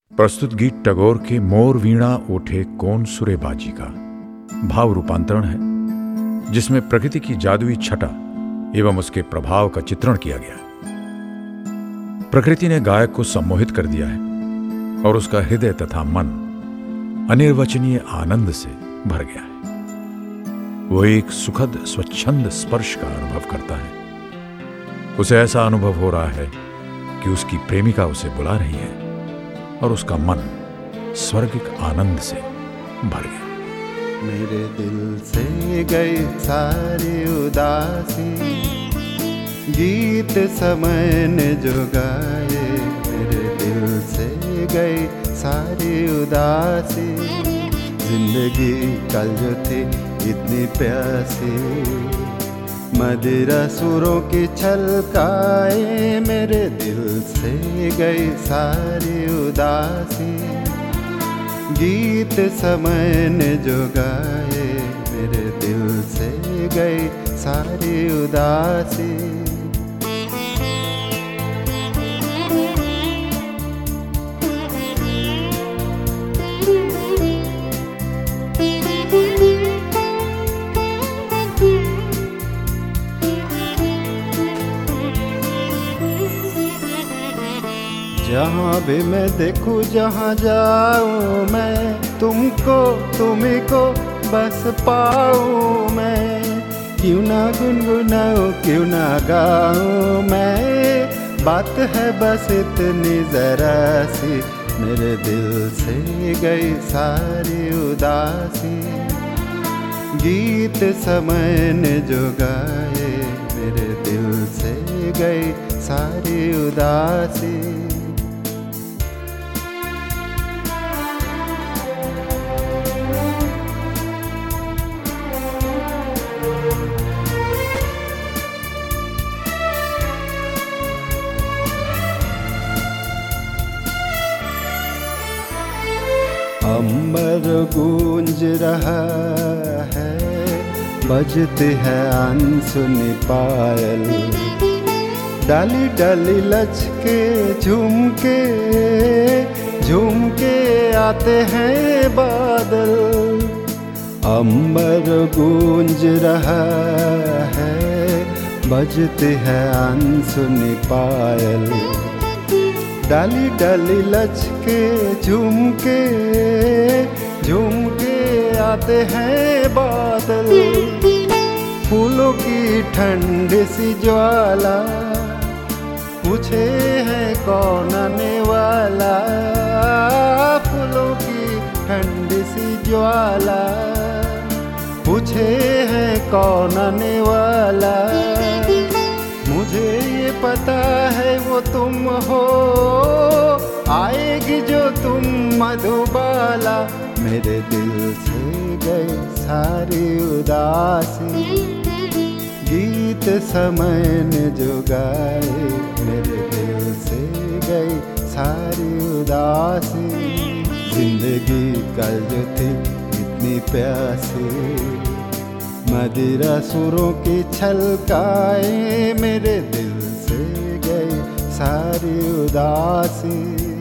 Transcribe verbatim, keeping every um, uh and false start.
प्रस्तुत गीत टैगोर के मोर वीणा उठे कौन सुरे बाजी का भाव रूपांतरण है, जिसमें प्रकृति की जादुई छटा एवं उसके प्रभाव का चित्रण किया गया है। प्रकृति ने गायक को सम्मोहित कर दिया है और उसका हृदय तथा मन अनिर्वचनीय आनंद से भर गया है। वो एक सुखद स्वच्छंद स्पर्श का अनुभव करता है। उसे ऐसा अनुभव हो रहा है कि उसकी प्रेमिका उसे बुला रही है और उसका मन स्वर्गिक आनंद से भर गया। मेरे दिल से गई सारी उदासी, गीत समय ने जो गाए। मेरे दिल से गई सारी उदासी, जिंदगी कल जो थी इतनी प्यासी। मदिरा सुरों की छलकाए, मेरे दिल से गई सारी उदासी। गीत समय ने जो गाए, मेरे दिल से गई सारी उदासी। जहाँ भी मैं देखूँ, जहाँ जाऊँ मैं, तुमको तुम्हीं को बस पाऊँ मैं। क्यों ना गुनगुनाऊँ, क्यों ना गाऊँ मैं, बात है बस इतनी जरा सी। मेरे दिल से गई सारी उदासी, गीत समय ने जो गाए। मेरे दिल से गई सारी उदासी। अंबर गूंज रहा है, बजते हैं अनसुनी पायल। डाली डाली लचके झुमके, झुमके आते हैं बादल। अंबर गूंज रहा है, बजते हैं अनसुनी पायल। डाली डाली लचके झुमके, झुमके आते हैं बादल। फूलों की ठंड सी ज्वाला, पूछे हैं कौन आने वाला। फूलों की ठंड सी ज्वाला, पूछे हैं कौन आने वाला। मुझे ये पता है वो तुम हो, आएगी जो तुम मधुबाला। मेरे दिल से गई सारी उदासी, गीत समय ने जो गाए। मेरे दिल से गई सारी उदासी, जिंदगी कल जो थी इतनी प्यासी। मदिरा सुरों की छलकाए, मेरे दिल से गई सारी उदासी।